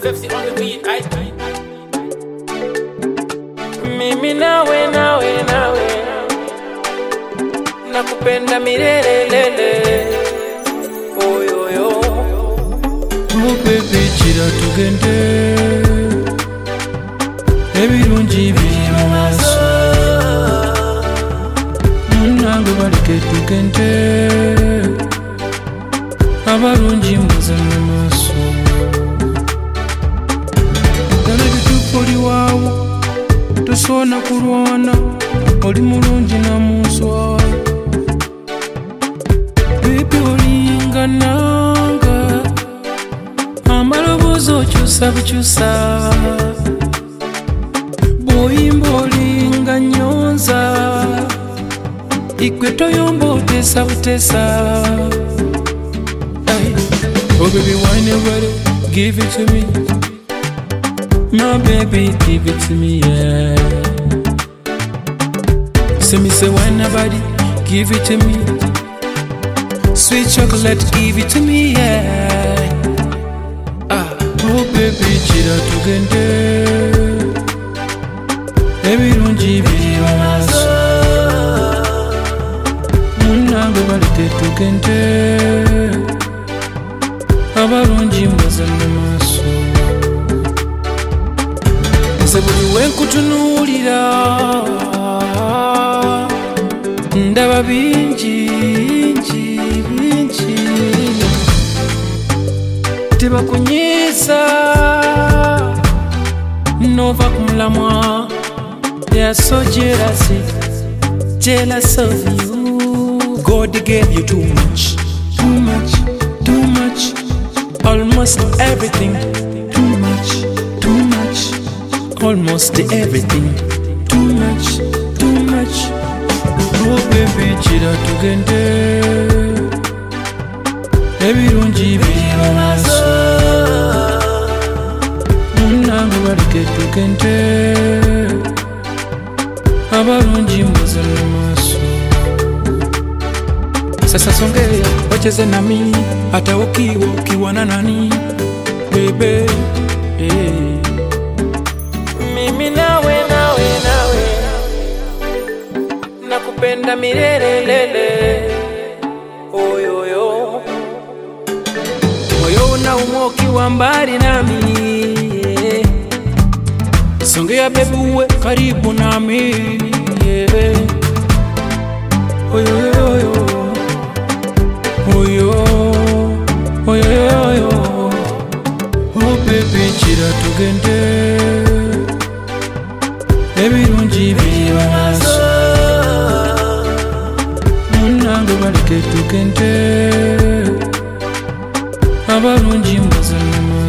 50 on the beat, aye. Mimi nawe nakupenda milele lele. Oh yo yo. Oh baby chira tugende ebirungi biri mu maaso munange baleke tugende abalungi mbuze mu maaso dala bitupoli waawo tosoona kulwana oli mulungi namuswa baby olinga nanga amalobozi okyusa bukyusa bwoyimba olinga nyonza igwe toyomba otesa butesa. Oh baby wine your body, give it to me. My baby give it to me, yeah. See me say wine your body, give it to me. Sweet chocolate, give it to me, yeah. Oh baby chira tugende ebirungi biri mu maaso munange baleke tugende abalungi mbuze mu maaso nze buli wenkutunuulira ndaba bingi tebakunyiisa nova kumulamwa. They are so jealous of you. God gave you too much, almost everything. Too much, almost everything. Too much. Oh baby chira tugende ebirungi biri mu maaso munange baleke tugende abalungi mbuze mu maaso. Sasa songea wacheze nami hata ukiwa na nani bebe, Mimi nawe nakupenda milele lele. Oh yo yo. Moyo unaumwa ukiwa mbali nami, yeah. Songea baby uwe karibu nami, yeah. Oh yo yo yo. Oh yo. Oh baby chira tugende ebirungi biri mu maaso munange baleke tugende abalungi mbuze mu maaso.